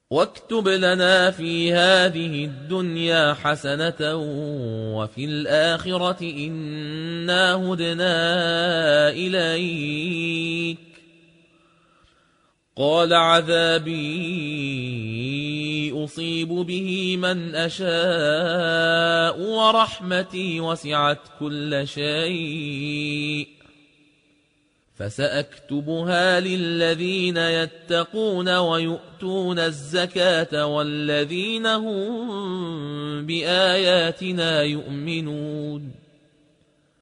واكتب لنا في هذه الدنيا حسنة وفي الآخرة إنا هدنا إليك. قال عذابي أصيب به من أشاء ورحمتي وسعت كل شيء فسأكتبها للذين يتقون ويؤتون الزكاة والذين هم بآياتنا يؤمنون.